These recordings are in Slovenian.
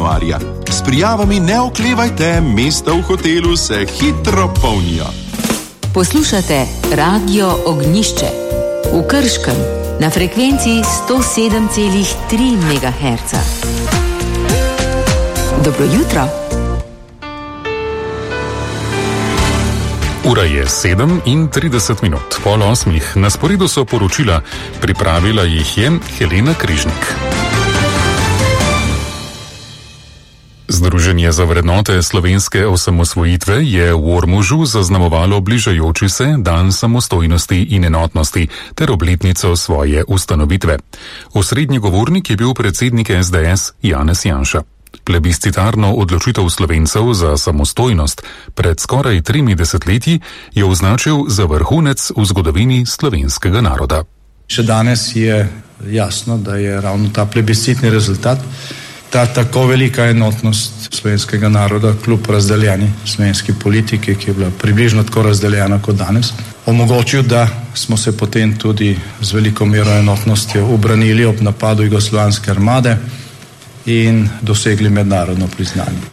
januarja. S prijavami ne oklevajte, mesta v hotelu se hitro polnijo. Poslušate Radio Ognjišče v Krškem na frekvenciji 107,3 MHz. Dobro jutro. Ura je 7:30, 7:30. Na sporedu so poročila, pripravila jih je Helena Križnik. Združenje za vrednote slovenske osamosvojitve je v Ormožu zaznamovalo bližajoči se dan samostojnosti in enotnosti ter obletnico svoje ustanovitve. Osrednji govornik je bil predsednik SDS Janez Janša. Plebiscitarno odločitev Slovencev za samostojnost pred skoraj 3 desetletji je označil za vrhunec v zgodovini slovenskega naroda. Še danes je jasno, da je ravno ta plebiscitni rezultat, ta tako velika enotnost slovenskega naroda kljub razdeljeni slovenski politiki, ki je bila približno tako razdeljena kot danes, omogočil, da smo se potem tudi z veliko mero enotnosti ubranili ob napadu jugoslovanske armade in dosegli mednarodno priznanje.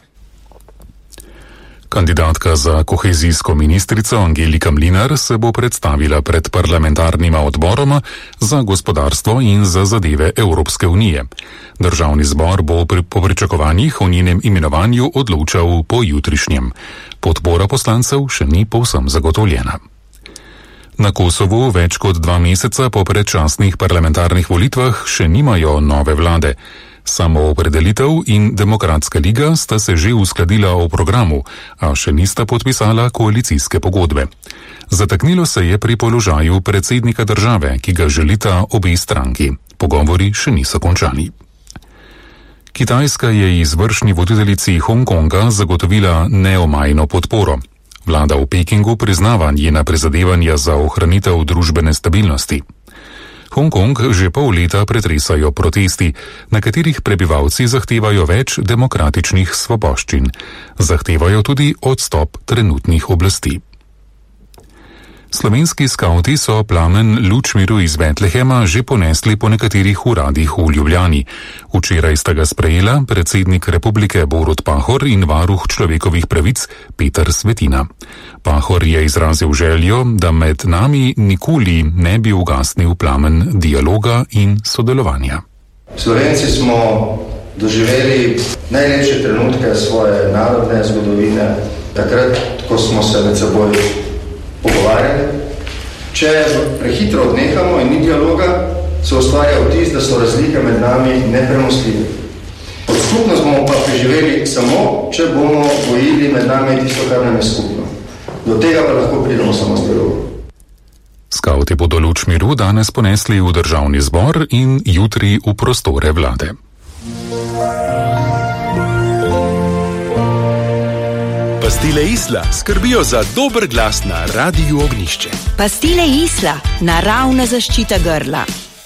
Kandidatka za kohezijsko ministrico Angelika Mlinar se bo predstavila pred parlamentarnima odboroma za gospodarstvo in za zadeve Evropske unije. Državni zbor bo po pričakovanjih o njenem imenovanju odločal po jutrišnjem. Podpora poslancev še ni povsem zagotovljena. Na Kosovu več kot 2 meseca po predčasnih parlamentarnih volitvah še nimajo nove vlade. Samoopredelitev in Demokratska liga sta se že uskladila o programu, a še nista podpisala koalicijske pogodbe. Zataknilo se je pri položaju predsednika države, ki ga želita obe stranki. Pogovori še niso končani. Kitajska je izvršni voditeljici Hongkonga zagotovila neomajno podporo. Vlada v Pekingu priznava njena prizadevanja za ohranitev družbene stabilnosti. Hongkong že pol leta pretresajo protesti, na katerih prebivalci zahtevajo več demokratičnih svoboščin. Zahtevajo tudi odstop trenutnih oblasti. Slovenski skavti so plamen luč miru iz Betlehema že ponesli po nekaterih uradih v Ljubljani. Včeraj sta ga sprejela predsednik Republike Borut Pahor in varuh človekovih pravic Peter Svetina. Pahor je izrazil željo, da med nami nikoli ne bi ugasnil plamen dialoga in sodelovanja. Slovenci smo doživeli najlepše trenutke svoje narodne zgodovine, takrat, ko smo se med seboj pogovarjali. Če prehitro odnehamo in ni dialoga, se ustvarja vtis, da so razlike med nami nepremostljive. Skupnost bomo pa preživeli samo, če bomo gojili med nami tisto, kar nam je skupno. Do tega pa lahko pridemo samo s dialogom. Skavti bodo luč miru danes ponesli v državni zbor in jutri v prostore vlade. Pastile Isla skrbijo za dober glas na Radiu Ognjišče. Pastile Isla, naravna zaščita grla.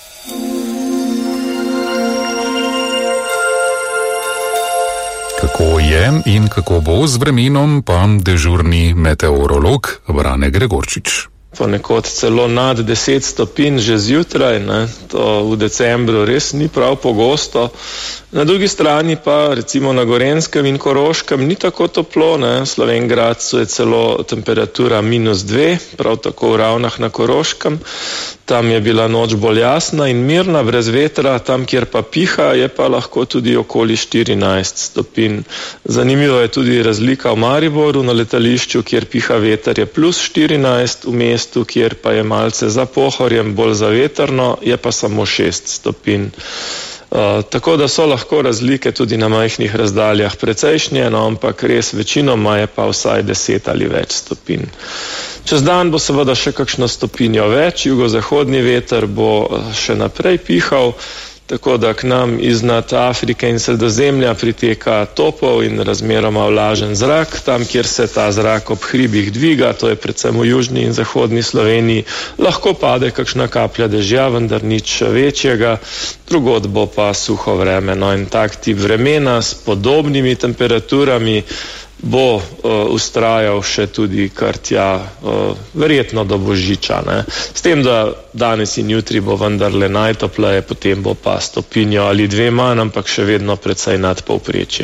Kako je in kako bo z vremenom, pa dežurni meteorolog Brane Gregorčič. Ponekod celo nad 10 stopinj že zjutraj, to v decembru res ni prav pogosto. Na drugi strani pa recimo na Gorenjskem in Koroškem ni tako toplo, v Slovenj Gradcu je celo temperatura -2, prav tako v Ravnah na Koroškem. Tam je bila noč bolj jasna in mirna, brez vetra, tam kjer pa piha, je pa lahko tudi okoli 14 stopinj. Zanimivo je tudi razlika v Mariboru, na letališču, kjer piha veter, je +14, v mestu, kjer pa je malce za Pohorjem bolj zavetrno, je pa samo 6 stopinj. Tako da so lahko razlike tudi na majhnih razdaljah precejšnje, ampak res večinoma je pa vsaj 10 ali več stopinj. Čez dan bo seveda še kakšno stopinjo več, jugozahodni veter bo še naprej pihal, tako da k nam iznad Afrike in Sredozemlja priteka topel in razmeroma vlažen zrak. Tam, kjer se ta zrak ob hribih dviga, to je predvsem v južni in zahodni Sloveniji, lahko pade kakšna kaplja dežja, vendar nič večjega. Drugod bo pa suho vreme. In tak tip vremena s podobnimi temperaturami bo ustrajal še tudi kar tja, verjetno do Božiča. S tem, da danes in jutri bo vendarle najtopleje, potem bo pa stopinjo ali 2 manj, ampak še vedno precej nad povprečjem.